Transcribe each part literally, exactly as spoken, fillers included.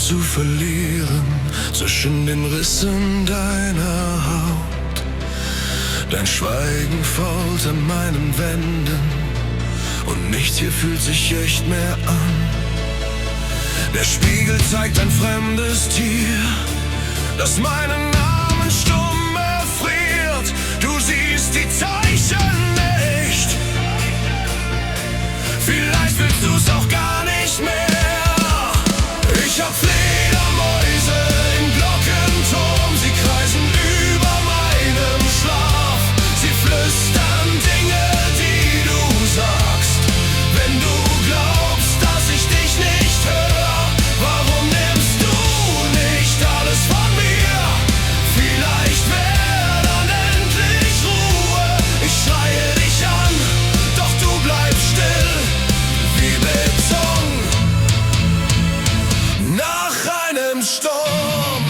zu verlieren zwischen den Rissen deiner Haut. Dein Schweigen fault an meinen Wänden und nichts hier fühlt sich echt mehr an. Der Spiegel zeigt ein fremdes Tier, das meinen Namen stumm erfriert. Du siehst die Zeichen nicht, vielleicht willst du's auch gar nicht mehr. Ich hab Fledermäuse im Glockenturm, sie kreisen über meinem Schlaf. Sie flüstern Dinge, die du sagst, wenn du glaubst, dass ich dich nicht hör. Warum nimmst du nicht alles von mir? Vielleicht wär dann endlich Ruhe. Ich schreie dich an, doch du bleibst still wie Beton nach einem Sturm.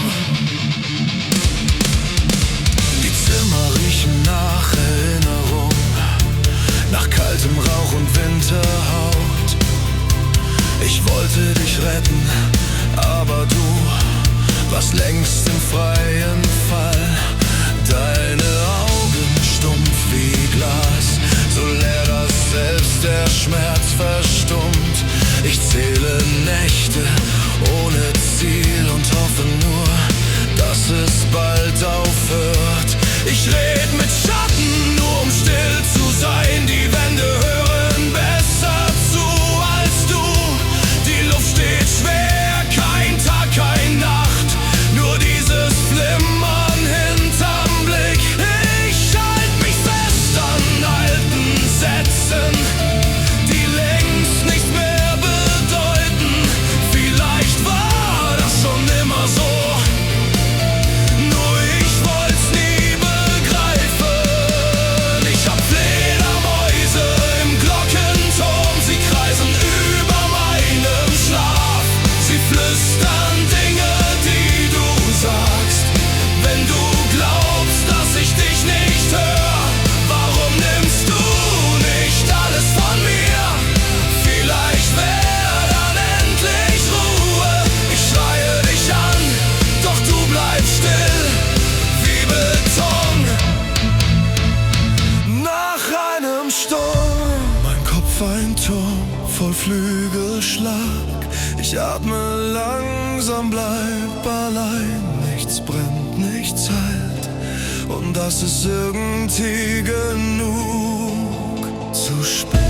Die Zimmer riechen nach Erinnerung, nach kaltem Rauch und Winterhaut. Ich wollte dich retten, aber du warst längst im freien Fall. Deine Augen stumpf wie Glas, so leer, dass selbst der Schmerz verstummt. Ich zähle Nächte ohne Ziel und hoffe nur, dass es bald aufhört. Ich red mit Schatten, nur um still zu sein. Die Wände hören besser zu als du. Die Luft steht schwer, kein Tag, keine Nacht, nur dieses Flimmern hinterm Blick. Ich halt mich fest an alten Sätzen, die längst nicht mehr bedeuten. Vielleicht war das schon immer so, nur ich wollt's nie begreifen. Ich hab Fledermäuse im Glockenturm, sie kreisen über meinem Schlaf. Sie flüstern Dinge, die du sagst, wenn du glaubst, dass ich dich nicht hör. Warum nimmst du nicht alles von mir? Vielleicht wär dann endlich Ruhe. Ich schreie dich an, doch du bleibst still wie Beton nach einem Sturm. Mein Kopf ein Turm voll Flügelschlag. Ich atme langsam, bleib allein. Nichts brennt, nichts heilt, und das ist irgendwie genug. Zu spät.